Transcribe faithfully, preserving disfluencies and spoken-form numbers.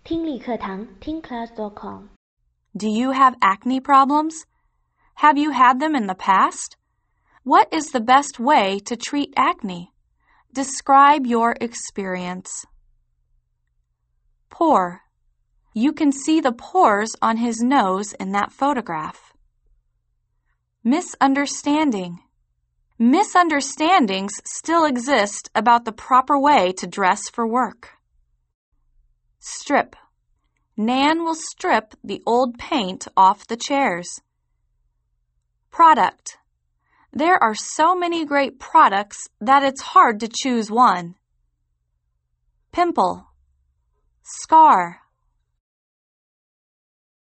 听力课堂 听 class dot com。 Do you have acne problems? Have you had them in the past? What is the best way to treat acne? Describe your experience. Pore. You can see the pores on his nose in that photograph. Misunderstanding. Misunderstandings still exist about the proper way to dress for work. Strip. Nan will strip the old paint off the chairs. Product. There are so many great products that it's hard to choose one. Pimple. Scar.